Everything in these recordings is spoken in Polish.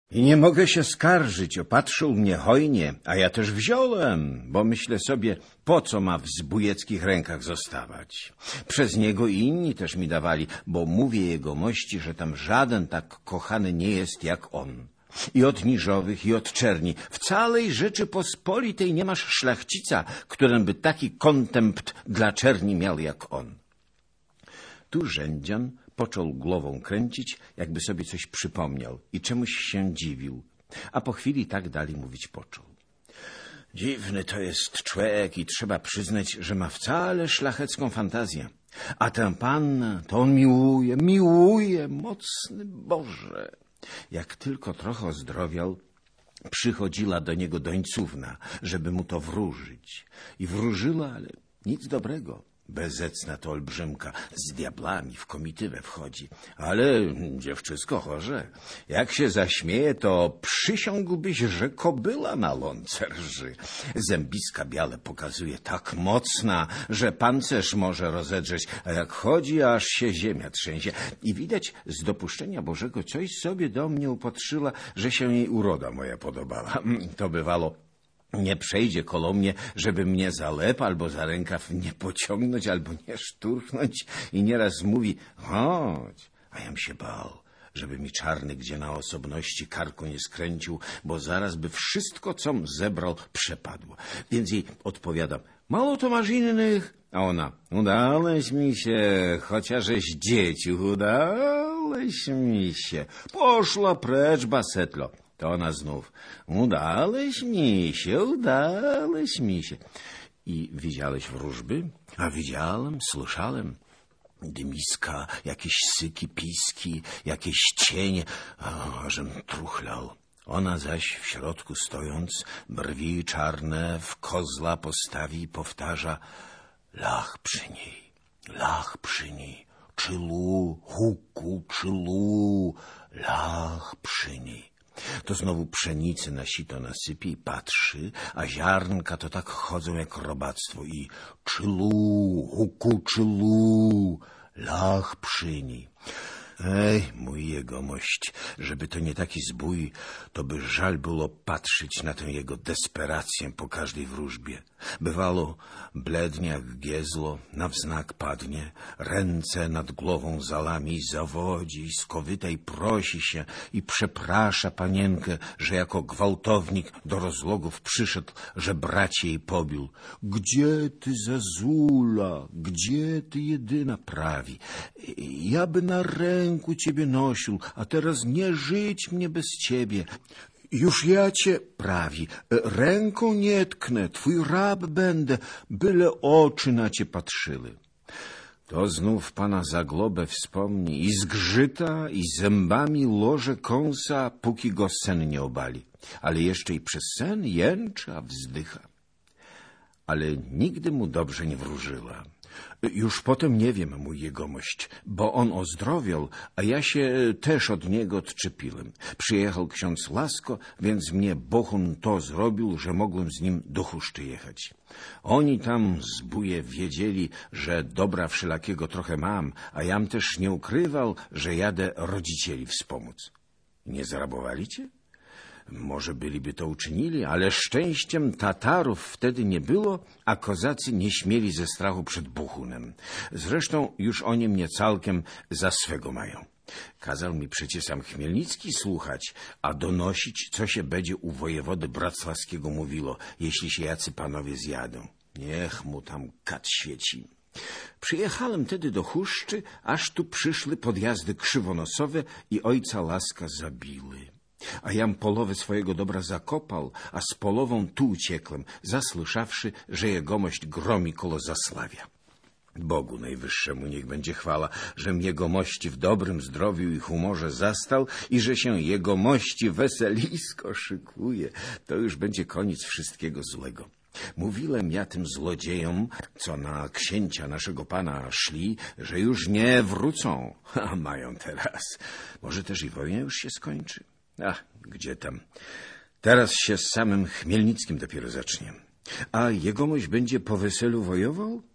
I nie mogę się skarżyć, opatrzył mnie hojnie, a ja też wziąłem, bo myślę sobie, po co ma w zbójeckich rękach zostawać. Przez niego i inni też mi dawali, bo mówię jegomości, że tam żaden tak kochany nie jest jak on. I od niżowych, i od czerni. W całej Rzeczypospolitej nie masz szlachcica, którym by taki kontempt dla czerni miał jak on. Tu Rzędzian począł głową kręcić, jakby sobie coś przypomniał i czemuś się dziwił, a po chwili tak dalej mówić począł. Dziwny to jest człowiek i trzeba przyznać, że ma wcale szlachecką fantazję. A tę pannę to on miłuje, mocny Boże. Jak tylko trochę ozdrowiał, przychodziła do niego dońcówna, żeby mu to wróżyć. I wróżyła, ale nic dobrego. Bezecna to olbrzymka, z diablami w komitywę wchodzi. Ale dziewczysko chorze, jak się zaśmieje, to przysiągłbyś, że kobyla na łące rży. Zębiska białe pokazuje tak mocna, że pancerz może rozedrzeć, a jak chodzi, aż się ziemia trzęsie. I widać z dopuszczenia Bożego coś sobie do mnie upatrzyła, że się jej uroda moja podobała. To bywało, nie przejdzie koło mnie, żeby mnie za lep albo za rękaw nie pociągnąć, albo nie szturchnąć i nieraz mówi, chodź, a jam się bał, żeby mi czarny gdzie na osobności karku nie skręcił, bo zaraz by wszystko, com zebrał, przepadło. Więc jej odpowiadam, mało to masz innych, a ona, udałeś mi się, chociażeś dzieciu, udałeś mi się, poszła precz, basetlo. To ona znów, udałeś mi się. I widziałeś wróżby? A widziałem, słyszałem. Dymiska, jakieś syki, piski, jakieś cienie, ażem truchlał. Ona zaś w środku stojąc, brwi czarne w kozła postawi i powtarza, lach przy niej, czylu, huku, czylu, lach przy niej. To znowu pszenicy na sito nasypie i patrzy, a ziarnka to tak chodzą jak robactwo i czylu, huku, czylu, lach przy niej. Ej, mój jegomość, żeby to nie taki zbój, to by żal było patrzeć na tę jego desperację po każdej wróżbie. Bywało, blednie jak giezlo, na wznak padnie, ręce nad głową zalami i zawodzi, i skowyta i prosi się i przeprasza panienkę, że jako gwałtownik do rozlogów przyszedł, że bracie jej pobił. Gdzie ty, Zazula, gdzie ty jedyna prawi? Ja by na ręku ciebie nosił, a teraz nie żyć mnie bez ciebie. Już ja cię, prawi, ręką nie tknę, twój rab będę, byle oczy na cię patrzyły. To znów pana Zaglobę wspomni i zgrzyta i zębami loże kąsa, póki go sen nie obali. Ale jeszcze i przez sen jęcza, wzdycha. Ale nigdy mu dobrze nie wróżyła. Już potem nie wiem, mój jegomość, bo on ozdrowiał, a ja się też od niego odczepiłem. Przyjechał ksiądz Lasko, więc mnie Bohun to zrobił, że mogłem z nim do Huszczy jechać. Oni tam zbóje wiedzieli, że dobra wszelakiego trochę mam, a jam też nie ukrywał, że jadę rodzicieli wspomóc. Nie zarabowali cię? Może byliby to uczynili, ale szczęściem Tatarów wtedy nie było, a kozacy nie śmieli ze strachu przed Bohunem. Zresztą już oni mnie całkiem za swego mają. Kazał mi przecie sam Chmielnicki słuchać, a donosić, co się będzie u wojewody bracławskiego mówiło, jeśli się jacy panowie zjadą. Niech mu tam kat świeci. Przyjechałem tedy do Huszczy, aż tu przyszły podjazdy krzywonosowe i ojca Laska zabiły. A jam polowę swojego dobra zakopał, a z polową tu uciekłem, zasłyszawszy, że jegomość gromi koło Zasławia. Bogu Najwyższemu niech będzie chwała, żem jegomości w dobrym zdrowiu i humorze zastał i że się jegomości weselisko szykuje. To już będzie koniec wszystkiego złego. Mówiłem ja tym złodziejom, co na księcia naszego pana szli, że już nie wrócą, a mają teraz. Może też i wojna już się skończy? Ach, gdzie tam. Teraz się z samym Chmielnickim dopiero zacznie. A jegomość będzie po weselu wojował?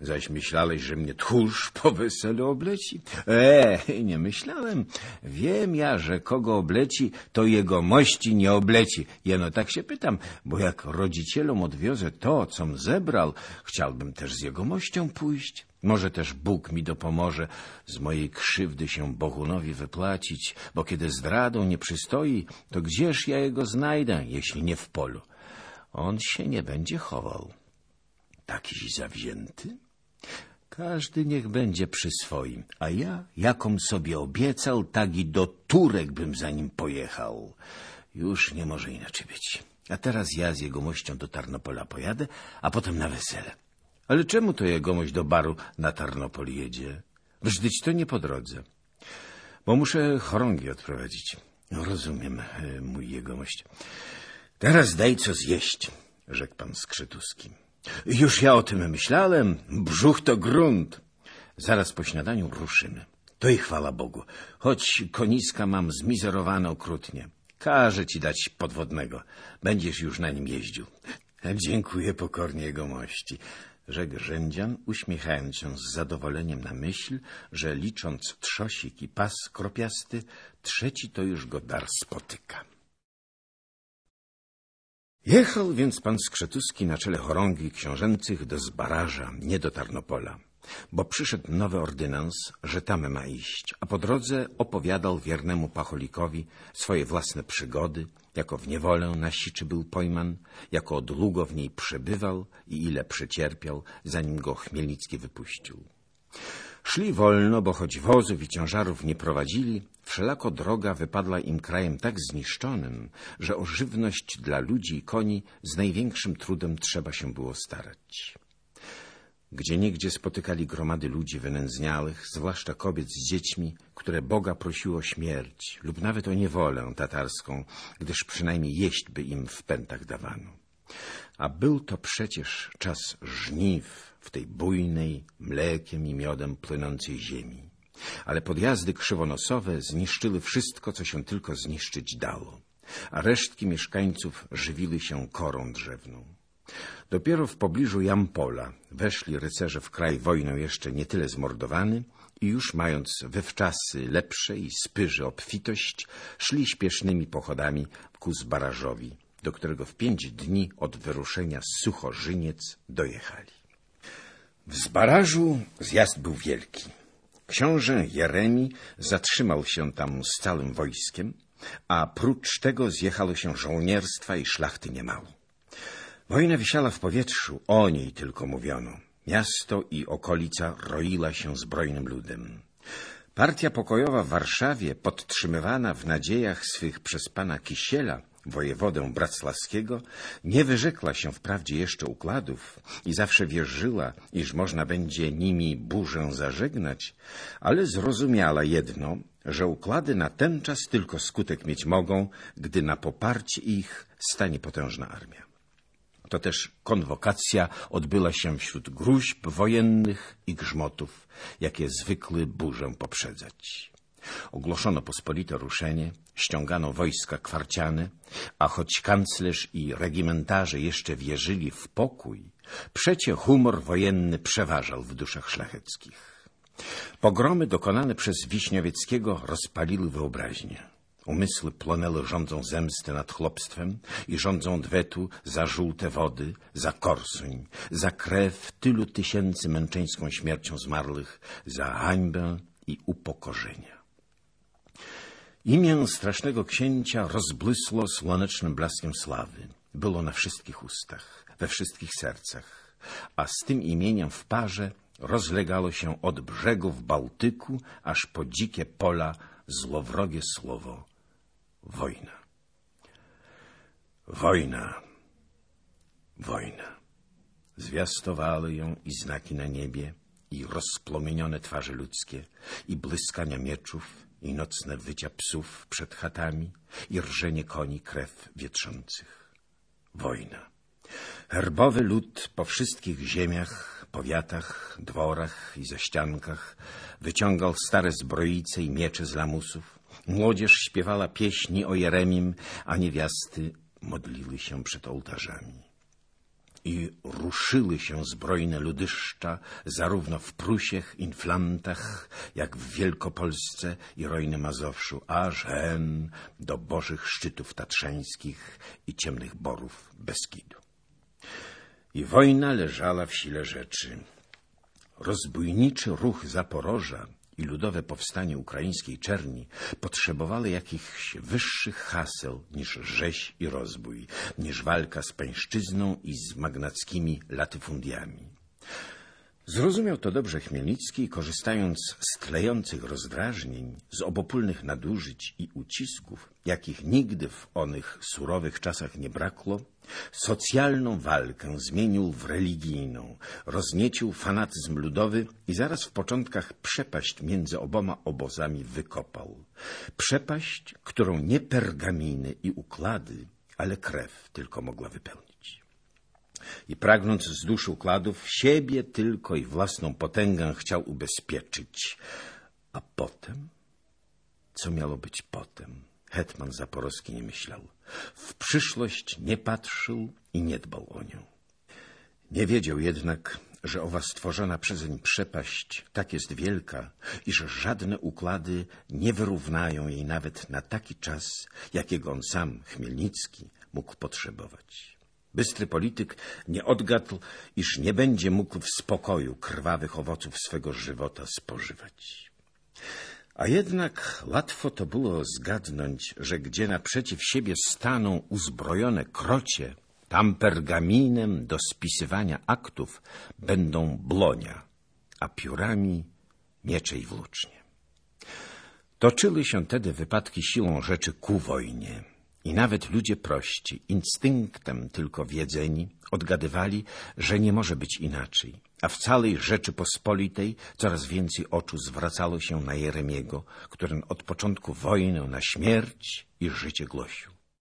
Zaś myślałeś, że mnie tchórz po weselu obleci? Nie myślałem. Wiem ja, że kogo obleci, to jegomości nie obleci. Jeno tak się pytam, bo jak rodzicielom odwiozę to, com zebrał, chciałbym też z jegomością pójść. Może też Bóg mi dopomoże z mojej krzywdy się Bogunowi wypłacić, bo kiedy zdradą nie przystoi, to gdzież ja jego znajdę, jeśli nie w polu? On się nie będzie chował. Takiś zawzięty? Każdy niech będzie przy swoim, a ja, jakom sobie obiecał, tak i do Turek bym za nim pojechał. Już nie może inaczej być. A teraz ja z jegomością do Tarnopola pojadę, a potem na wesele. Ale czemu to jegomość do baru na Tarnopol jedzie? Wżdyć to nie po drodze. Bo muszę chorągi odprowadzić. No, rozumiem, mój jegomość. Teraz daj co zjeść, rzekł pan Skrzytuski. Już ja o tym myślałem. Brzuch to grunt. Zaraz po śniadaniu ruszymy. To i chwała Bogu. Choć koniska mam zmizerowane okrutnie. Każę ci dać podwodnego. Będziesz już na nim jeździł. Dziękuję pokornie jegomości, rzekł Rzędzian, uśmiechając się z zadowoleniem na myśl, że licząc trzosik i pas kropiasty, trzeci to już go dar spotyka. Jechał więc pan Skrzytuski na czele chorągi książęcych do Zbaraża, nie do Tarnopola, bo przyszedł nowy ordynans, że tam ma iść, a po drodze opowiadał wiernemu pacholikowi swoje własne przygody, jako w niewolę na Siczy był pojman, jako długo w niej przebywał i ile przecierpiał, zanim go Chmielnicki wypuścił. Szli wolno, bo choć wozów i ciężarów nie prowadzili, wszelako droga wypadła im krajem tak zniszczonym, że o żywność dla ludzi i koni z największym trudem trzeba się było starać. Gdzieniegdzie spotykali gromady ludzi wynędzniałych, zwłaszcza kobiet z dziećmi, które Boga prosiło o śmierć lub nawet o niewolę tatarską, gdyż przynajmniej jeść by im w pętach dawano. A był to przecież czas żniw w tej bujnej, mlekiem i miodem płynącej ziemi. Ale podjazdy krzywonosowe zniszczyły wszystko, co się tylko zniszczyć dało, a resztki mieszkańców żywiły się korą drzewną. Dopiero w pobliżu Jampola weszli rycerze w kraj wojną jeszcze nie tyle zmordowany i już mając wywczasy lepsze i spyży obfitość, szli śpiesznymi pochodami ku Zbarażowi, do którego w 5 dni od wyruszenia z Suchorzyniec dojechali. W Zbarażu zjazd był wielki. Książę Jeremi zatrzymał się tam z całym wojskiem, a prócz tego zjechało się żołnierstwa i szlachty niemało. Wojna wisiała w powietrzu, o niej tylko mówiono. Miasto i okolica roiła się zbrojnym ludem. Partia pokojowa w Warszawie, podtrzymywana w nadziejach swych przez pana Kisiela, wojewodę braclawskiego, nie wyrzekła się wprawdzie jeszcze układów i zawsze wierzyła, iż można będzie nimi burzę zażegnać, ale zrozumiała jedno, że układy na ten czas tylko skutek mieć mogą, gdy na poparcie ich stanie potężna armia. To też konwokacja odbyła się wśród gróźb wojennych i grzmotów, jakie zwykły burzę poprzedzać. Ogłoszono pospolite ruszenie, ściągano wojska kwarciane, a choć kanclerz i regimentarze jeszcze wierzyli w pokój, przecie humor wojenny przeważał w duszach szlacheckich. Pogromy dokonane przez Wiśniowieckiego rozpaliły wyobraźnię. Umysły płonęły rządzą zemsty nad chłopstwem i rządzą odwetu za żółte wody, za Korsuń, za krew tylu tysięcy męczeńską śmiercią zmarłych, za hańbę i upokorzenia. Imię strasznego księcia rozbłysło słonecznym blaskiem sławy. Było na wszystkich ustach, we wszystkich sercach, a z tym imieniem w parze rozlegało się od brzegów Bałtyku aż po dzikie pola złowrogie słowo: wojna. Wojna. Wojna. Zwiastowały ją i znaki na niebie, i rozpłomienione twarze ludzkie, i błyskania mieczów, i nocne wycia psów przed chatami, i rżenie koni krew wietrzących. Wojna. Herbowy lud po wszystkich ziemiach, powiatach, dworach i zaściankach wyciągał stare zbroice i miecze z lamusów. Młodzież śpiewała pieśni o Jeremim, a niewiasty modliły się przed ołtarzami. i ruszyły się zbrojne ludyszcza, zarówno w Prusiech, Inflantach, jak w Wielkopolsce i Rojnym Mazowszu, aż hen do bożych szczytów tatrzańskich i ciemnych borów Beskidu. I wojna leżała w sile rzeczy. Rozbójniczy ruch Zaporoża i ludowe powstanie ukraińskiej Czerni potrzebowały jakichś wyższych haseł niż rzeź i rozbój, niż walka z pańszczyzną i z magnackimi latyfundiami. Zrozumiał to dobrze Chmielnicki i korzystając z tlejących rozdrażnień, z obopólnych nadużyć i ucisków, jakich nigdy w onych surowych czasach nie brakło, socjalną walkę zmienił w religijną, rozniecił fanatyzm ludowy i zaraz w początkach przepaść między oboma obozami wykopał. Przepaść, którą nie pergaminy i układy, ale krew tylko mogła wypełnić. I pragnąc z duszy układów, siebie tylko i własną potęgę chciał ubezpieczyć. A potem? Co miało być potem? Hetman Zaporowski nie myślał. W przyszłość nie patrzył i nie dbał o nią. Nie wiedział jednak, że owa stworzona przezeń przepaść tak jest wielka, iż żadne układy nie wyrównają jej nawet na taki czas, jakiego on sam, Chmielnicki, mógł potrzebować. Bystry polityk nie odgadł, iż nie będzie mógł w spokoju krwawych owoców swego żywota spożywać. A jednak łatwo to było zgadnąć, że gdzie naprzeciw siebie staną uzbrojone krocie, tam pergaminem do spisywania aktów będą blonia, a piórami miecze i włócznie. Toczyły się tedy wypadki siłą rzeczy ku wojnie. I nawet ludzie prości, instynktem tylko wiedzeni, odgadywali, że nie może być inaczej. A w całej Rzeczypospolitej coraz więcej oczu zwracało się na Jeremiego, który od początku wojny na śmierć i życie głosił.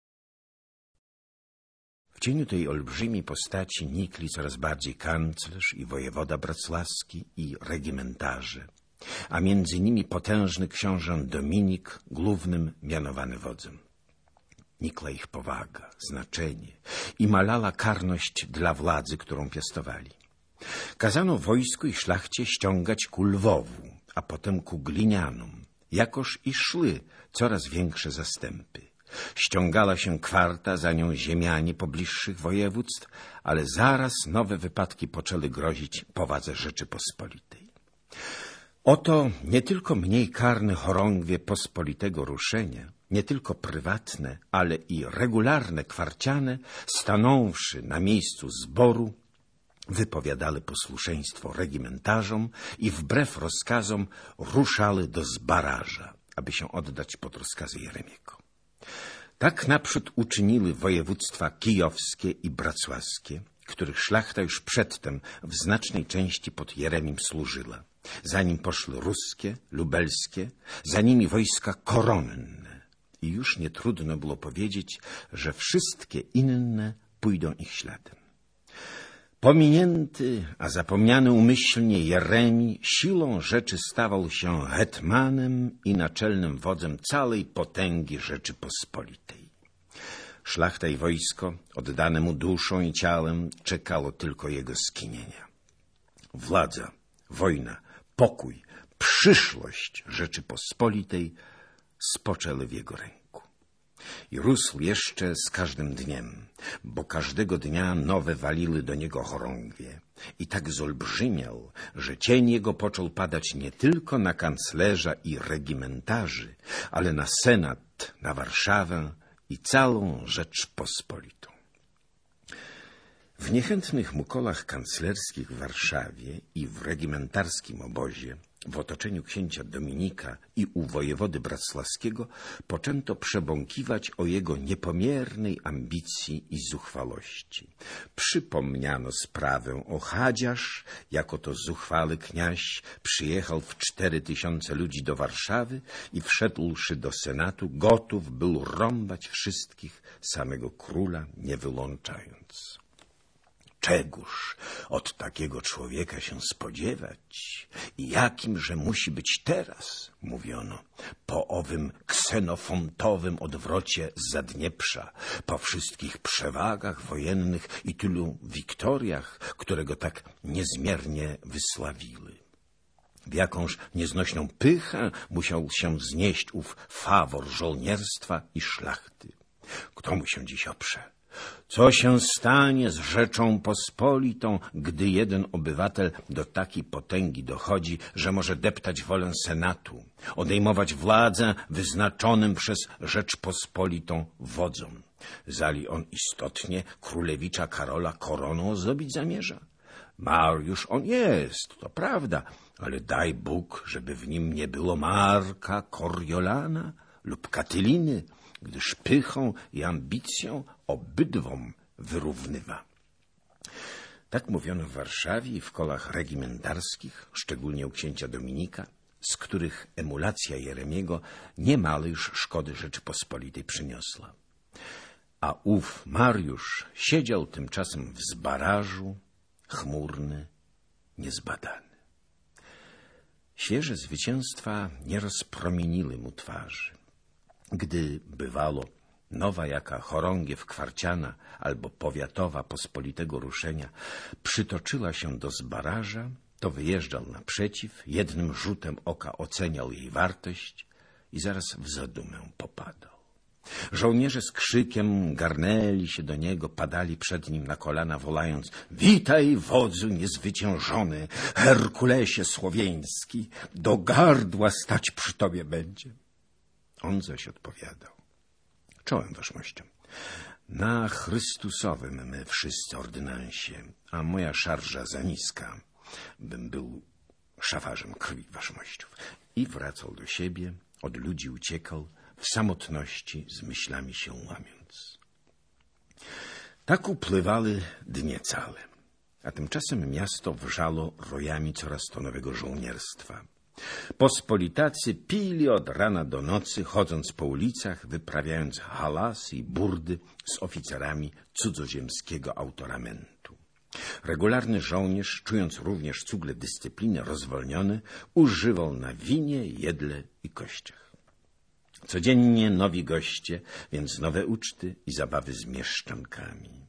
W cieniu tej olbrzymiej postaci nikli coraz bardziej kanclerz i wojewoda bracławski i regimentarze, a między nimi potężny książę Dominik, głównym mianowany wodzem. Nikła ich powaga, znaczenie i malała karność dla władzy, którą piastowali. Kazano wojsku i szlachcie ściągać ku Lwowu, a potem ku Glinianom, jakoż i szły coraz większe zastępy. Ściągała się kwarta, za nią ziemianie pobliższych województw, ale zaraz nowe wypadki poczęły grozić powadze Rzeczypospolitej. Oto nie tylko mniej karne chorągwie pospolitego ruszenia, nie tylko prywatne, ale i regularne kwarciane, stanąwszy na miejscu zboru, wypowiadali posłuszeństwo regimentarzom i wbrew rozkazom ruszały do Zbaraża, aby się oddać pod rozkazy Jeremiego. Tak naprzód uczyniły województwa kijowskie i bracławskie, których szlachta już przedtem w znacznej części pod Jeremim służyła. Za nim poszły ruskie, lubelskie, za nimi wojska koronne. I już nie trudno było powiedzieć, że wszystkie inne pójdą ich śladem. Pominięty, a zapomniany umyślnie Jeremi siłą rzeczy stawał się hetmanem i naczelnym wodzem całej potęgi Rzeczypospolitej. Szlachta i wojsko, oddane mu duszą i ciałem, czekało tylko jego skinienia. Władza, wojna, pokój, przyszłość Rzeczypospolitej spoczęły w jego ręku. I rósł jeszcze z każdym dniem, bo każdego dnia nowe waliły do niego chorągwie. I tak zolbrzymiał, że cień jego począł padać nie tylko na kanclerza i regimentarzy, ale na senat, na Warszawę i całą Rzeczpospolitą. W niechętnych mu kołach kanclerskich w Warszawie i w regimentarskim obozie, w otoczeniu księcia Dominika i u wojewody bracławskiego poczęto przebąkiwać o jego niepomiernej ambicji i zuchwałości. Przypomniano sprawę o Chadziasz, jako to zuchwały kniaź przyjechał w 4000 ludzi do Warszawy i wszedłszy do Senatu, gotów był rąbać wszystkich, samego króla nie wyłączając. Czegóż od takiego człowieka się spodziewać i jakimże musi być teraz, mówiono, po owym ksenofontowym odwrocie z Zadnieprza, po wszystkich przewagach wojennych i tylu wiktoriach, które go tak niezmiernie wysławiły. W jakąż nieznośną pychę musiał się znieść ów fawor żołnierstwa i szlachty. Kto mu się dziś oprze? Co się stanie z Rzeczą Pospolitą, gdy jeden obywatel do takiej potęgi dochodzi, że może deptać wolę Senatu, odejmować władzę wyznaczonym przez Rzeczpospolitą wodzom? Zali on istotnie królewicza Karola koroną ozdobić zamierza? Mariusz on jest, to prawda, ale daj Bóg, żeby w nim nie było Marka Koriolana lub Katyliny, gdyż pychą i ambicją obydwom wyrównywa. Tak mówiono w Warszawie i w kołach regimentarskich, szczególnie u księcia Dominika, z których emulacja Jeremiego niemale już szkody Rzeczypospolitej przyniosła. A ów Mariusz siedział tymczasem w zbarażu, chmurny, niezbadany. Świeże zwycięstwa nie rozpromieniły mu twarzy. Gdy bywało nowa jaka chorągiew kwarciana albo powiatowa pospolitego ruszenia przytoczyła się do zbaraża, to wyjeżdżał naprzeciw, jednym rzutem oka oceniał jej wartość i zaraz w zadumę popadał. Żołnierze z krzykiem garnęli się do niego, padali przed nim na kolana, wołając: witaj, wodzu niezwyciężony, Herkulesie słowieński, do gardła stać przy tobie będzie. On zaś odpowiadał: czołem waszmością, na Chrystusowym my wszyscy ordynansie, a moja szarża za niska, bym był szafarzem krwi waszmościów. I wracał do siebie, od ludzi uciekał, w samotności z myślami się łamiąc. Tak upływały dnie całe, a tymczasem miasto wrzało rojami coraz to nowego żołnierstwa. Pospolitacy pili od rana do nocy, chodząc po ulicach, wyprawiając halasy i burdy z oficerami cudzoziemskiego autoramentu. Regularny żołnierz, czując również cugle dyscypliny rozwolniony, używał na winie, jedle i kościach. Codziennie nowi goście, więc nowe uczty i zabawy z mieszczankami.